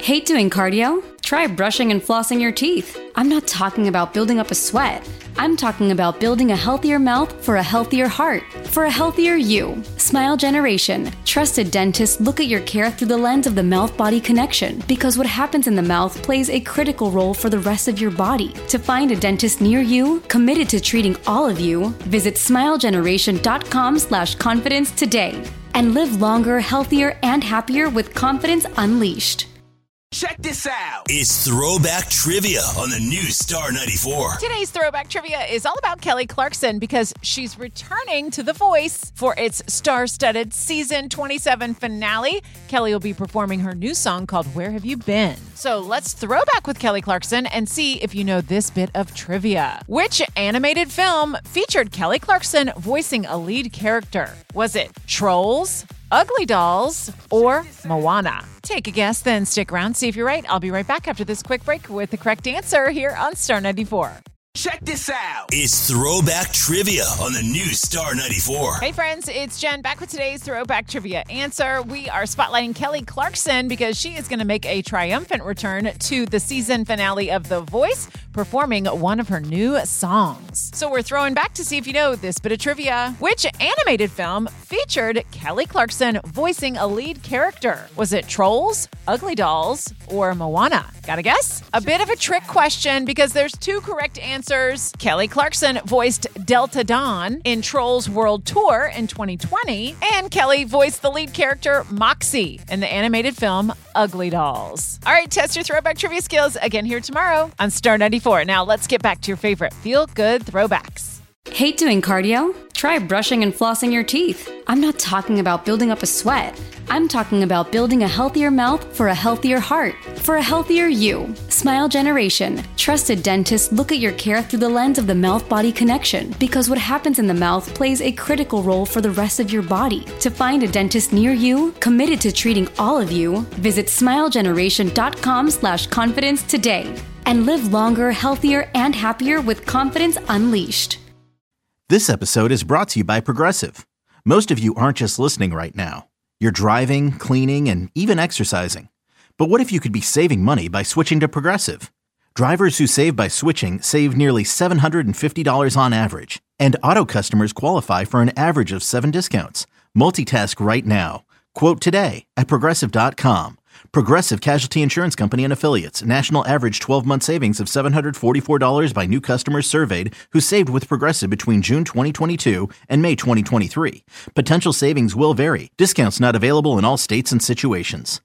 Hate doing cardio? Try brushing and flossing your teeth. I'm not talking about building up a sweat. I'm talking about building a healthier mouth for a healthier heart, for a healthier you. Smile Generation. Trusted dentists look at your care through the lens of the mouth-body connection because what happens in the mouth plays a critical role for the rest of your body. To find a dentist near you, committed to treating all of you, visit smilegeneration.com/confidence today and live longer, healthier, and happier with confidence unleashed. Check this out. It's Throwback Trivia on the new Star 94. Today's Throwback Trivia is all about Kelly Clarkson because she's returning to The Voice for its star-studded season 27 finale. Kelly will be performing her new song called Where Have You Been? So let's throw back with Kelly Clarkson and see if you know this bit of trivia. Which animated film featured Kelly Clarkson voicing a lead character? Was it Trolls, Ugly Dolls, or Moana? Take a guess, then stick around, see if you're right. I'll be right back after this quick break with the correct answer here on Star 94. Check this out. It's Throwback Trivia on the new Star 94. Hey friends, it's Jen back with today's Throwback Trivia answer. We are spotlighting Kelly Clarkson because she is going to make a triumphant return to the season finale of The Voice, performing one of her new songs. So we're throwing back to see if you know this bit of trivia. Which animated film featured Kelly Clarkson voicing a lead character? Was it Trolls, Ugly Dolls, or Moana? Got a guess? A bit of a trick question because there's two correct answers. Kelly Clarkson voiced Delta Dawn in Trolls World Tour in 2020, and Kelly voiced the lead character Moxie in the animated film Ugly Dolls. All right, test your throwback trivia skills again here tomorrow on Star 94. Now let's get back to your favorite feel-good throwbacks. Hate doing cardio? Try brushing and flossing your teeth. I'm not talking about building up a sweat. I'm talking about building a healthier mouth for a healthier heart, for a healthier you. Smile Generation. Trusted dentists look at your care through the lens of the mouth-body connection because what happens in the mouth plays a critical role for the rest of your body. To find a dentist near you, committed to treating all of you, visit smilegeneration.com/confidence today and live longer, healthier, and happier with confidence unleashed. This episode is brought to you by Progressive. Most of you aren't just listening right now. You're driving, cleaning, and even exercising. But what if you could be saving money by switching to Progressive? Drivers who save by switching save nearly $750 on average. And auto customers qualify for an average of 7 discounts. Multitask right now. Quote today at Progressive.com. Progressive Casualty Insurance Company and Affiliates. National average 12-month savings of $744 by new customers surveyed who saved with Progressive between June 2022 and May 2023. Potential savings will vary. Discounts not available in all states and situations.